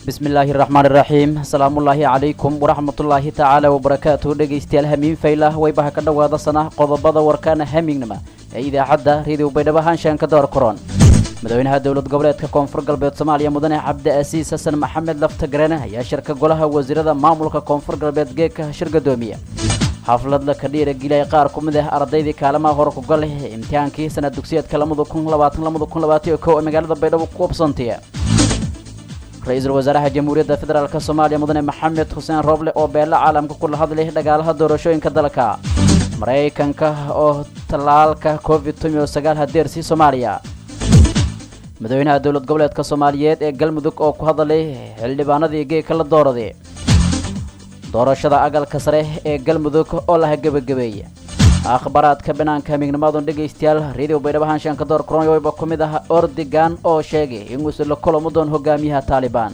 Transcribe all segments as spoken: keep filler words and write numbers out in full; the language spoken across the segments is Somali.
بسم الله الرحمن الرحيم السلام الله عليكم ورحمة الله تعالى وبركاته دقيستيال همين فيلا ويبها كدواد سنة قضبضة وركان همين نما إذا حدا ريدو بيدبهان شان كدور كورون مدوينها دولة قبلت كونفر قلبيت سوماليا مدن عبد أسيس حسن محمد لفتقرنه يا شركة قولها وزيرة مامولك كونفر قلبيت جيك شركة دومية حافلد لك دير جيلاي قار كومده أرضي كلامه هورك قله امتحان كي سنة دكسيات كلامه كون لباتن لامه كون لباتي كو مقالة بيدو كوب سنتيا رئيس الوزراء جمهورية فدرالك الصومالية مدن محمد حسين روبلي أو بيلا عالم كل هذا له دجالها دورشوين كدلكا مريكانك أو تلالك كوفيد تميو سجال هديرسي صوماليا مدوينها دولة قبلت كصوماليات قلمدك أو كهذا له اللي باندي جي كل الدور ذي دورشة أقل كسره قلمدك أو له جب جبية أخبارات كبنان كمين نماذج دقيستيال ريديو بيربهان شان كدور كرون يوبكم ده أردوغان أو شيء ينقص لكل مدن هجاميها طالبان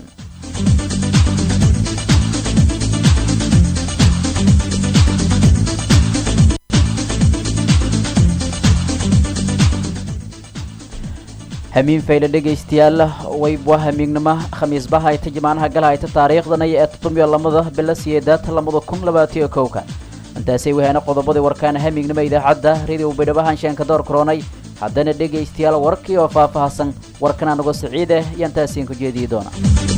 همين فيل دقيستيال ويبوه همين نما خميس بها يتجمان هجلها يتتاريخ ذني أتطمي الله مذه بالسيادات لمذ كم لباتي كوكا intaasay wahana qodobada warkaan hamignimo idaacada radio beedhabahan shan ka door koronay hadana dhageystayaal warkii oo faahfaahsan warkana naga saciide yantaasiin ku jeedii doona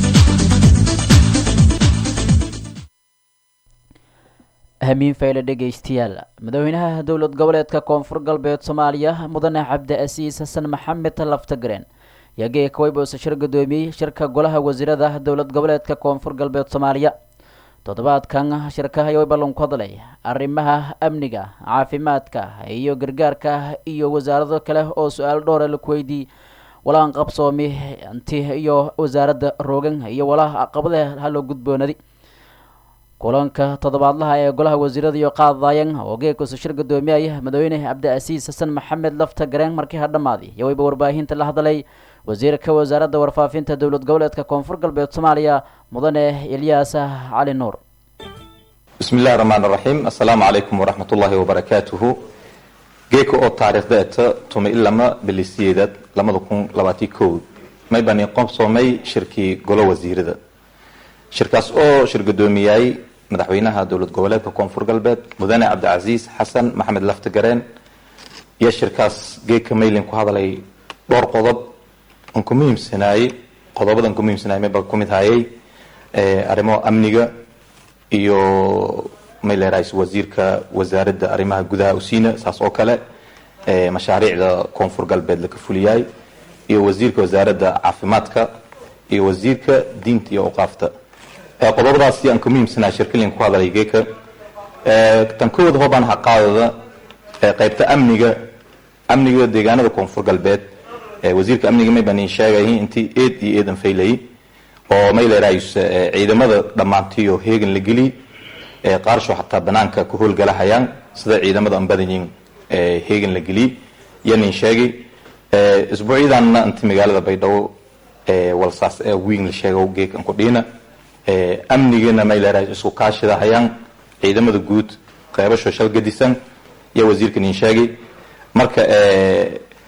hamin fayla dhageystayaal madaxweynaha dawlad goboleedka koonfur galbeed Soomaaliya mudane Cabdi Asiis Xasan Maxamed Laftagreen yagee kooybo shir gadoomiyay shirka golaha wasiirada dawlad goboleedka koonfur galbeed Soomaaliya toddobaadkan shirkaha iyo ballan ku hadlay arrimaha amniga caafimaadka iyo gargaarka iyo wasaarado kale oo su'aal dhowr ah la weydiiyay walaan qabsoomay intii iyo wasaaradda roogan iyo walaha aqabada hal gudboonadi kulanka toddobaadlaha ee golaha wasiirada iyo qaadayeen oo geeko shir gadoomiyay madaxweyne Cabdi Asiis Xasan Maxamed Laftagreen markii hadhamaaday iyo warbaahinta la hadlay wasiirka wasaaradda warfaafinta dawlad goboleedka koonfur galbeed Soomaaliya mudane Ilyas Ali Nuur بسم الله الرحمن الرحيم السلام عليكم ورحمة الله وبركاته جيكو أو تاريخ دات توم إلا ما بالسيادات لما تكون لباتي كود ما يبني قام صومي شركي جلو وزير ده شركة أو شركة دومياي مدحوينها دولة جوالات كونفور قلبات مدن عبد العزيز حسن محمد لفتقرين يا شركة جيك ميلين كهذا لي دور قضب أنكم ميم سناي قضبة أنكم ميم سناي ما بكم هاي أرمو أمنيجا iyo meelay ra'iis wasiirka wasaaradda arrimaha gudaha usiina saas oo kale ee mashaariicda koonfur galbeed la ka fuliyay iyo wasiirka wasaaradda caafimaadka iyo wasiirka diinta iyo awqaafta ee qodobadaas aan ku muhiimsanaa shirkadeen ku hadalay geeka ee tan kood hobaan xaqaadada ee qaybta amniga amniga deegaanada koonfur galbeed ee wasiirka amniga ma bani sheegay intii eed iyo eedan faylay oo meelay ra'iis ciidamada dhamaantiyo heegan la gali ee qaarsho hatta banaanka ku howlgalahayaan sida ciidamada ambadaniin ee heegan la gali yani sheegay ee isbuuciidan inta magaalada Baydhabo ee walsaas ee weyn la sheegay geekan ku dhina ee amnigana meelay ra'iis isku kaashadahayaan ciidamada guud qaybasho shal gadisan iyo wasiirka nin sheegay marka ee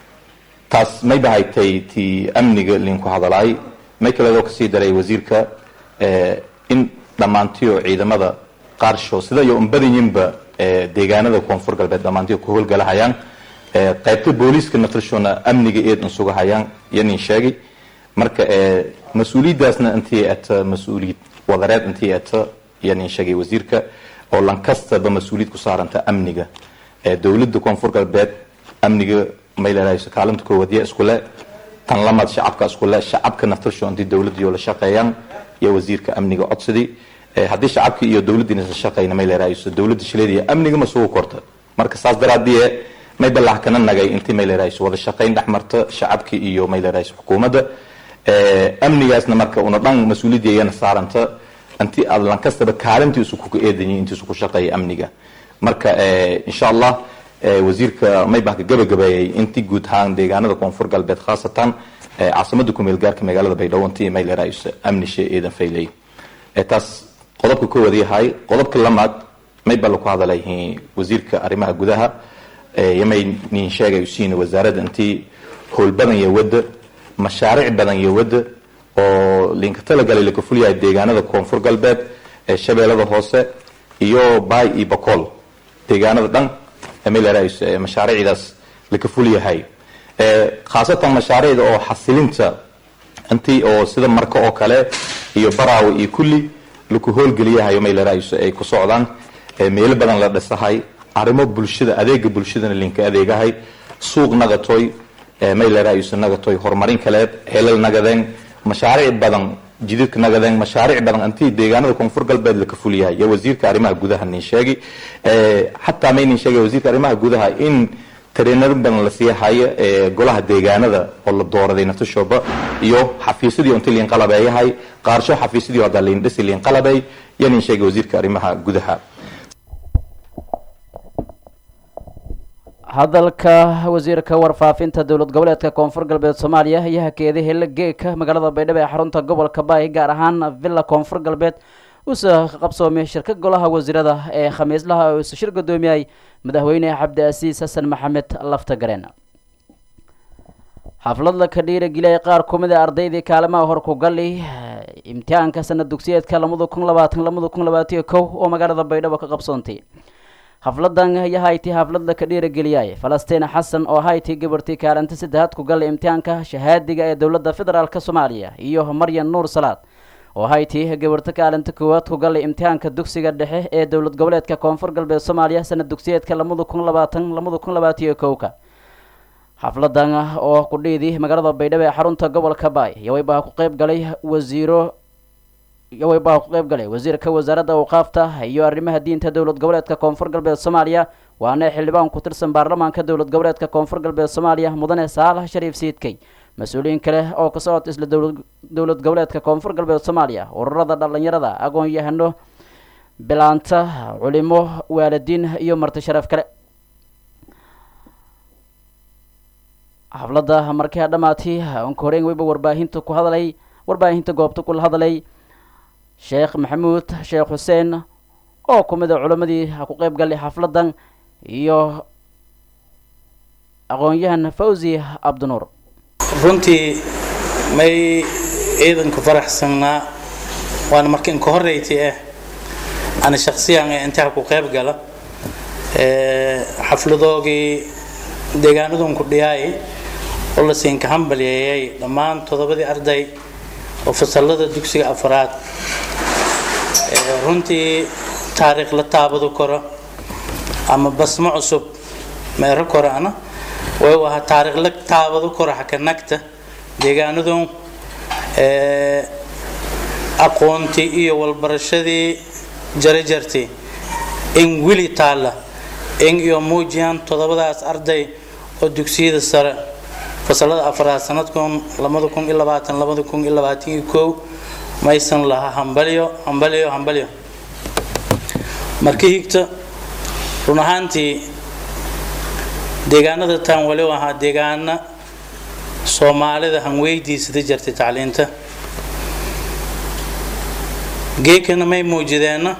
taas may bahaaytay ti amniga linku hadalay Michael oo ka sii daray wasiirka ee in dhamaantiyo ciidamada qaarsho sida iyo umbadinba ee deegaanada koonfur galbeed dhamaantiyo ku howlgalahayaan ee qaybta booliska naftirshona amniga eed in suga hayaan yani sheegay marka ee mas'uuliyadaasna intii at mas'uuliyad wadareed intii at yani sheegay wasiirka oo lankasta ba mas'uuliyad ku saaranta amniga ee dawladda koonfur galbeed amniga meelaha kaalinta koowadiya isku leh tan lamad shacabka isku leh shacabka naftirsho intii dawladda iyo la shaqeeyaan iyo wasiirka amniga codsadii hadii shacabka iyo dawladdiina la shaqeeyna ma leeyahay dawladda shileediya amniga ma soo korta marka saas daraadii ma balax kana nagay intii ma leeyahay wada shaqeyn dhaxmarta shacabka iyo ma leeyahay xukuumadda ee amnigaasna marka una dhan mas'uuliyaddeena saaranta intii adlan kastaba kaalintii isku ku eedanay intii isku shaqeeyay amniga marka ee insha Allah wasiirka may baa gabagabeeyay intii guud ahaan deegaanada koonfur galbeed khaasatan caasimada ku meel gaarka magaalada Baydhabo intii may leeyahay amni sheeedan faylay ee taas qodobka koowad yahay qodobka lamaad may baa ku hadalay wasiirka arrimaha gudaha ee yamay nin sheegay usiina wasaaradda intii howl badan iyo wada mashaariic badan iyo wada oo linka talagalay la kafuliyahay deegaanada koonfur galbeed ee shabeellada hoose iyo baay iyo bakool deegaanada dhan emeelarays mashaariicdaas la kafuliyahay ee khaasatan mashaariicda oo xasilinta intii oo sida marka oo kale iyo baraawi iyo kulli lagu howlgeliyahay meelarays ay ku socdaan meel badan la dhisahay arrimo bulshada adeega bulshadana linka adeegahay suuq nagatoy meelarays nagatoy horumarin kale helal nagadeen mashaariic badan jididka nagadeen mashaariic badan intii deegaanada koonfur galbeed la kafuliyahay ya wasiirka arrimaha gudaha nin sheegay ee hatta meeynin sheegay wasiirka arrimaha gudaha in tareenada badan la siihay ee golaha deegaanada oo la dooraday natashooba iyo xafiisyadii intii liin qalabeeyahay qaarsho xafiisyadii wada liin dhisi liin qalabay yani sheegay wasiirka arrimaha gudaha hadalka wasiirka warfaafinta dowlad goboleedka koonfur galbeed Soomaaliya iyo hakeeda Helgeeka magaalada Baydhabo ee xarunta gobolka Baay gaar ahaan Villa Koonfur Galbeed usa qabsoomay shirka golaha wasiirada ee khamiislaha oo shir gudoomiyay madaxweyne Cabdi Asiis Xasan Maxamed Laftagareen xaflad la ka dhiirigeliya qaar kumid ah ardaydii kaalmaha hor ku galay imtixaanka sanad dugsiyeedka laba kun iyo labaatan laba kun iyo labaatan iyo kow oo magaalada Baydhabo ka qabsoontay xafladan ayaa hayti xaflad la ka dhiirigeliyay Falastiin Xasan oo hayti gabartii kaalanta saddexaad ku galay imtixaanka shahaadiga ee dowladda federaalka Soomaaliya iyo Maryan Nuur Salaad oo hayti gabartii kaalanta koowaad ku galay imtixaanka dugsiga dhexe ee dowlad goboleedka koonfur galbeed Soomaaliya sanad dugsiyeedka laba kun iyo labaatan laba kun iyo labaatan iyo kow ka xafladan oo ku dhiidi magaalada Baydhabo ee xarunta gobolka Baay way baa ku qayb galay wasiiro way baa ku qayb galay wasiirka wasaaradda awqaafta iyo arrimaha diinta dowlad goboleedka koonfur galbeed Soomaaliya waana xildhibaan ku tirsan baarlamaanka dowlad goboleedka koonfur galbeed Soomaaliya mudane Saalax Shariif Siidkay mas'uuliyiin kale oo ka socod isla dowlad goboleedka koonfur galbeed Soomaaliya ururada dhalinyarada aqoon-yahano bilaanta culimo waalidiin iyo marti sharaf kale xafladda markii dhamaatay aan koreen wayba warbaahinta ku hadalay warbaahinta goobta ku hadalay Sheekh Maxamuud Sheekh Hussein oo kumida culimadii ku qayb galay xafladan iyo aqoon-yahan Fawzi Abdunuur runtii may ciidan ku faraxsanaa waan markii ka horeeyay ah ana shakhsiyan inta ku qayb gala ee xafladoogii deegaanadan ku dhiyay oo la siin ka hambaliyay dhammaan todobadii arday oo fasalada dugsiga afraad runtii taariikh la taabado karo ama basmo cusub meero korana way waa taariikh la taabado karo xakanagta deegaanadan ee aqoonti iyo walbarashadii jarajarti in wili taala in iyo muujiyaan todobadaas arday oo dugsiyada sare fasalada afraad sanadkan laba kun iyo labaatan laba kun iyo labaatan iyo kow maysan laha hambaliyo hambaliyo hambaliyo markii xigta run ahaantii deegaanada tan wali waxa deegaana Soomaalida han weydiisada jirtay tacliinta geekana may muujideena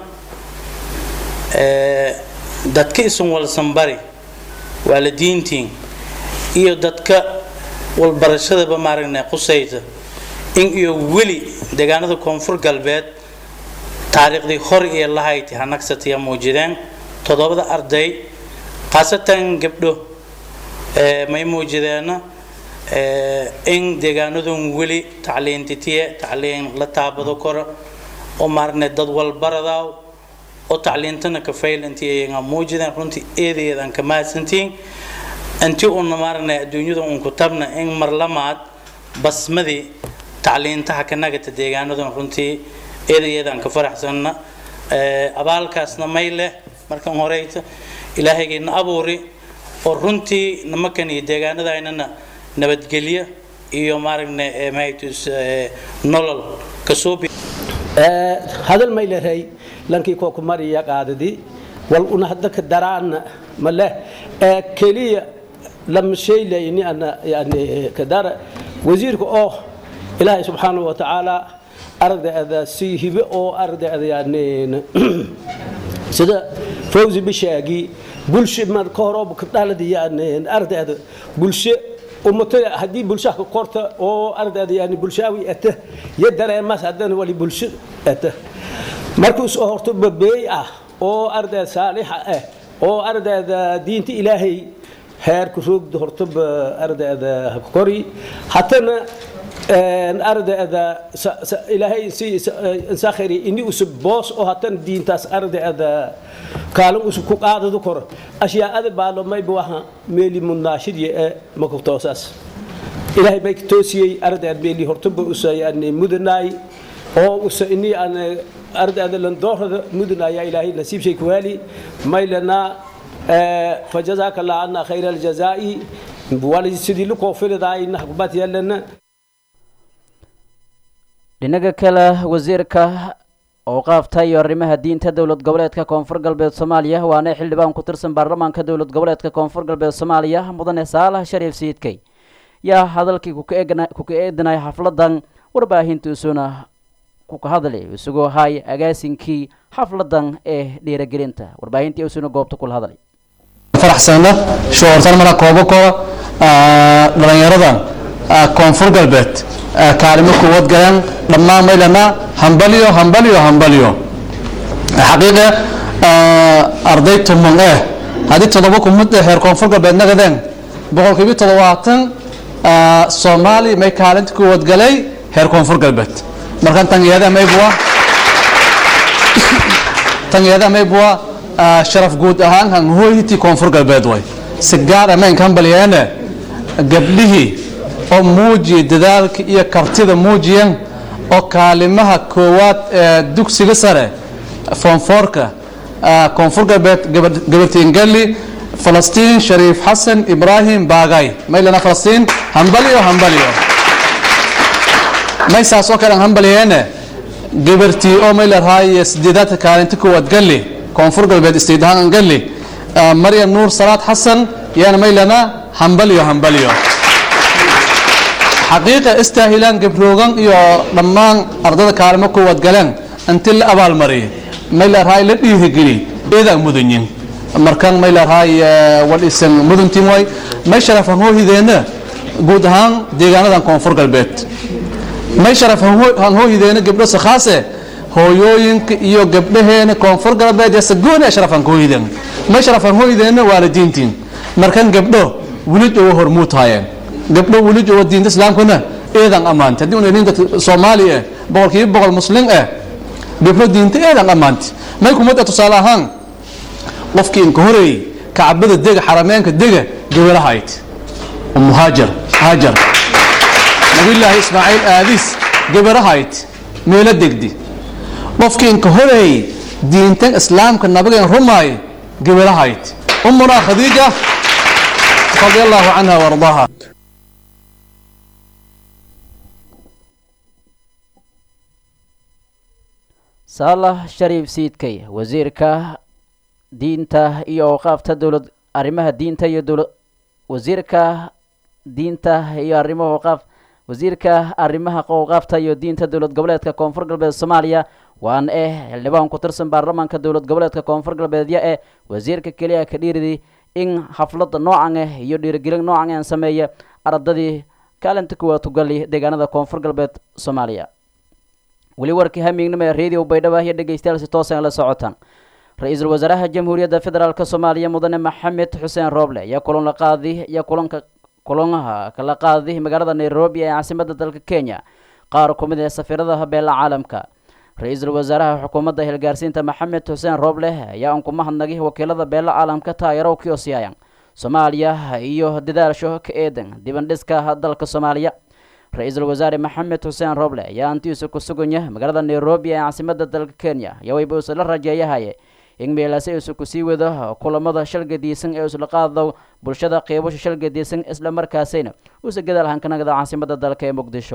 ee dadka isun walsan bari waalidiintiin iyo dadka walbarashada ba maaragna qusayda in iyo wili deegaanada koonfur galbeed taariikhdii hor iyo lahayti hanagsatay muujideen todobada arday qaasatan gabdho ee may muujideena ee in deegaanadu wili tacliintiye tacliin la taabado koro oo maarne dad walbarada oo tacliintana ka fayl intii ay muujideen runtii eedeedan ka maasantiin anti oo maarne adduunyada uu ku tabna in marlamaad basmadii tacliintaha ka nagata deegaanadu runtii eedeedan ka faraxsanna ee abaalkaasna mayle markan horeyta ilaahaygeena abuuri oo runtii namakani deegaanada aynana nabadgeliya iyo maarne ee maytus nolol ka soo ee hadal mayleeray lankii ko ku mariya qaadadi wal una hadda ka daraan male ee kaliya لما شيء لاني انا يعني كدار وزيرك او الهي سبحانه وتعالى ارد هذا سيهب او ارد هذا يعني سدا فوزي بشاقي بلش ما كهرب كدالدي يعني ارد هذا بلش ummatada haddii bulshada ka qorta oo ardayda yani bulshaawi ata iyo dareemas haddana wali bulsho ata markuu soo horto babeey ah oo arday saalix ah oo ardayda diinta ilaahay heer ku roogdo horto ardayda kori hatana ardayda ilaahay si sakhiri inni usub boos oo hatan diintaas ardayda kaalin usub ku qaadado kor ashyaada baalo may buwaha meeli munaashid ee makutoosaas ilaahay bay toosiyay ardayda meeli horto usayani mudanaay oo usa inni aan ardayda lan doorada mudanaaya ilaahay nasiib shay kuwali maylana فجزاك الله عنا خير الجزاء wali sidii lu koofiladaay naxbad yeelana dhinaga kale wasiirka oo qaabtay arrimaha diinta dawlad goboleedka koonfur galbeed Soomaaliya waana xildhibaan ku tirsan baarlamaanka dawlad goboleedka koonfur galbeed Soomaaliya mudane Saalax Shariif Siidkay yaa hadalkii ku eegna ku eedanay xafladan warbaahintiisuna ku ka hadlay isagoo hay agaasinkii xafladan ee dhiirigelinta warbaahintii isuna goobta kula hadlay faraxsana shoortan mara koobo kooba dhalinyarada koonfur galbeed kaalmo ku wad galan dhammaan meelana hambaliyo hambaliyo hambaliyo xaqiiqa arday tuman ah hadii todoba ku muddo heer koonfur galbeed nagadeen boqolkiiba todobaatan Soomaali may kaalinta ku wad galay heer koonfur galbeed markan tangiyada may buwa tangiyada may buwa sharaf guud ahaan han hooyiti koonfur galbeed way si gaar ah man kan baliyana gabdhihi oo muuji dadaalka iyo kartida muujiyan oo kaalimaha koowaad ee dugsiga sare form four-ka koonfur galbeed gabartiin gali Falastiin Shariif Xasan Ibrahim Baagay maylana Falastiin hambaliyo hambaliyo may saaso kale hambaliyana gabartii oo maylar haay sideedada kaalinta koowaad gali koonfur galbeed istiidahan gali Maryam Nuur Salaad Xasan yana maylana hambaliyo hambaliyo xaqiiqa istaahilan gabroogan iyo dhammaan ardada kaalmo koowaad galan inta la abaal mariyo maylar haay la dhiirigeli eeda mudanyin markan maylar haay wal isan muduntiin way may sharafan hoohideena guud ahaan deegaanadan koonfur galbeed may sharafan hoohideena gabdho sakhaase hooyooyinka iyo gabdhaheena koonfur galbeed ee sagoon ee sharafan hoohideen may sharafan hoohideena waalidiintiin markan gabdho wali oo hormuud haayeen gabdho wali oo diinta islaamkuna eedan amaanta hadii uu ninka Soomaaliya boqolkiiba boqol muslim ah gabdho diinta eedan amaanta may kumada tusaale ahaan qofkii in ka horeey kacbada dega xarameenka dega gabadhahayd muhaajir haajar nabi ilaahi ismaaciil aadis gabadhahayd meelo degdi qofkii in ka horeey diinta islaamka nabiga rumaay gabadhahayd ummuna khadiija radiyallahu anha warḍaha Saalax Shariif Siidkay wasiirka diinta iyo qaabta dawlad arrimaha diinta iyo dawlad wasiirka diinta iyo arrimaha qaab wasiirka arrimaha qaabta iyo diinta dawlad goboleedka koonfur galbeed Soomaaliya waan eh xildhibaan ku tirsan baarlamaanka dawlad goboleedka koonfur galbeed ee wasiirka kaliya ka dhiiriday in xafladda noocan ah iyo dhiirigelin noocan ah sameeya ardadii kaalinta kuwaad u gali deegaanada koonfur galbeed Soomaaliya wali warkii hamiignimo ee radio Baydhabo iyo dhageystayaal si toos ah la socotaan رئيس الوزراء جمهورية فدرال كصوماليا مدن محمد حسين روبلي يا كلون لقاضي يا كلون كلونها كلقاضي مقرضة نيروبي عاصمة دولة كينيا قاركم من السفيرة بين العالم كا رئيس الوزراء حكومة هلغارسين محمد حسين روبلي يا أنكم مهنجي وكيلة بين العالم كتايرو كيوسيايان صوماليا إيوه ددار شو كإيدن ديبندسكا هدلك صوماليا رئيس الوزراء محمد حسين روبلي يا أنتي سكو سكونيا مقرضة نيروبي عاصمة دولة كينيا يا ويبوس الرجاية هاي in meelaasay isu ku sii wada kulamada shalgadiisan ee isla qaado bulshada qeybasho shalgadiisan isla markaasina uu si gadaal hankanagada caasimada dalka ee Muqdisho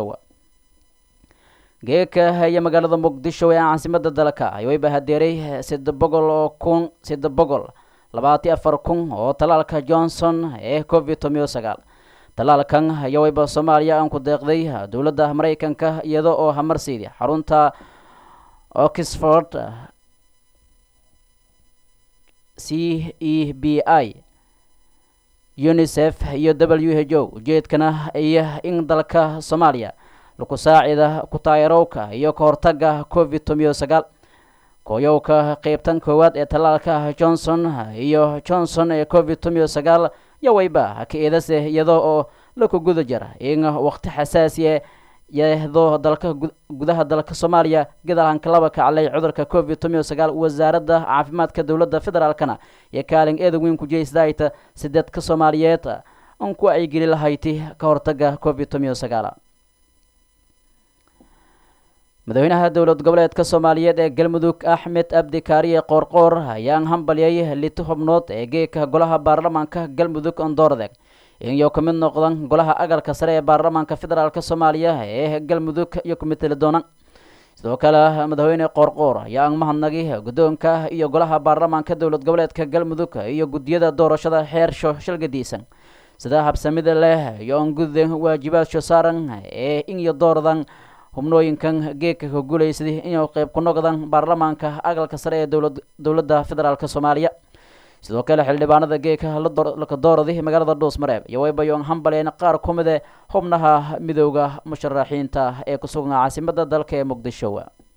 geeka haya magaalada Muqdisho ee caasimada dalka ayay bahadeeray saddex boqol oo kun saddex boqol labaatan iyo afar kun oo talaalka Johnson ee covid sagaal talaalkan ayay ba Soomaaliya aan ku deeqday dawladda Mareykanka iyadoo oo hamarsiiday xarunta Oxford C E B I unicef iyo w h o ujeedkana iyo in dalka soomaaliya lagu saacida ku taayarowka iyo ka hortaga covid toban sagaal kooyowka qaybtan koowaad ee tallaalka johnson iyo johnson ee covid toban sagaal yawayba ka eedase iyadoo oo la ku guda jira in waqti xasaasi yahdo dalka gudaha dalka soomaaliya gadalanka laba ka calay cudurka covid toban sagaal wasaaradda caafimaadka dowladda federaalkana iyo kaalin eedan weyn ku jeesdaayta sideedka soomaaliyeed aan ku ay geli lahayti ka hortaga covid toban sagaal madaxweynaha dowlad goboleedka soomaaliyeed ee galmudug axmed abdi kaariye qoorqoor ayaan hambalyay lito xubnood ee geeka golaha baarlamaanka galmudug ondoordeg iyo ka mid noqdan golaha agalka sare ee baarlamaanka federaalka soomaaliya ee galmudug iyo ku matali doona sidoo kale madaxweyne qoorqoor ayaa mahadnaqay guddoonka iyo golaha baarlamaanka dowlad goboleedka galmudug iyo gudiyada doorashada xeersho shilgadiisan sida habsamida leh iyo aan gudden waajibaadka saaran ee in iyo doordan xubnooyinkan geeka ka guulaysaday inay qayb ku noqdaan baarlamaanka agalka sare ee dowlad dowladda federaalka soomaaliya sidoo kale xildhibaanada geeka la dooraday magaalada dhuusmareeb iyo waybayoon hambaleen qaar ku mid ah xubnaha midowga musharaxiinta ee ku sugan caasimadda dalka ee muqdisho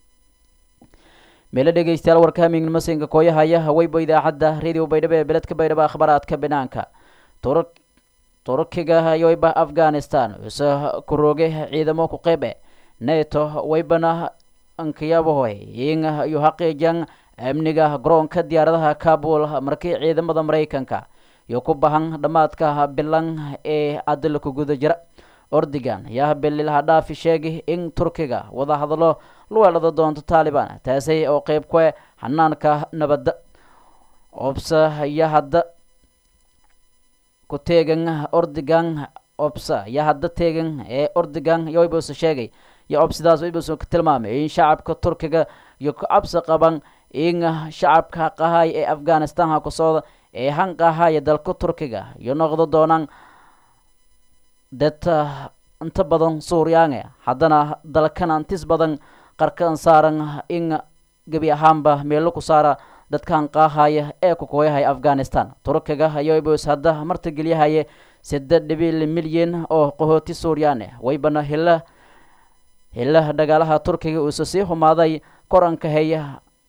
meelo dhegeystayaal warka hamiignimo siinka kooyahaya wayba idaacadda radio baydhabo ee beledka baydhabo akhbaaraadka banaanka turkiga iyo wayba afghanistan use ku roogay ciidamo ku qayb ah nato waybana ankayabahoy in iyo xaqiijan amniga garoonka diyaaradaha kabul markii ciidamada maraykanka iyo ku bahan dhamaadka bilan ee adil ku guda jira ordigan yaa bililaha dhaafi sheegay in turkiga wada hadalo luweelada doonto taliban taasay oo qayb ku ah hanaanka nabadda obsa yaa hadda ku teegan ordigan obsa yaa hadda teegan ee ordigan yoybus sheegay iyo obsidaas yoybus ka tilmaamay in shacabka turkiga iyo ku cabsi qaban in shacabka qahay ee afghanistan ha ku socda ee hanqahaya dalka turkiga iyo noqdo doonaan dad inta badan suuriyaange haddana dalkan antis badan qarkan saaran in gebi ahaanba meelo ku saara dadkan qaahaya ee ku kooyahaya afghanistan turkiga ayaa boos hadda martigeliyahaye saddex dhibic milyan oo qahooti suuriyaane waybana hela hela dagaalaha turkiga uu sii humaaday koranka haya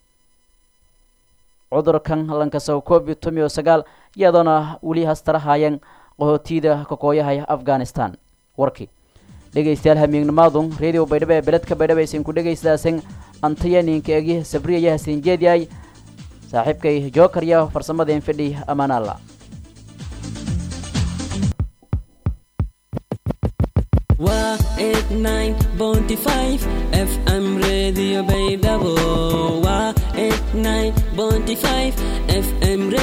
cudurkan lankasow covid toban sagaal iyadoona weli hastarahayeen qahootida ka kooyahaya afghanistan warkii dhegeystayaal hamiignimaadu radio baydhabo ee beledka baydhabo aysan ku dhegeystaasan antayaninka egi sabriya yahasin jeediyay saaxiibkay joker ya farsamadeen fadhi amaanalla waa eight nine point five F M radio baydhabo waa eight nine point five F M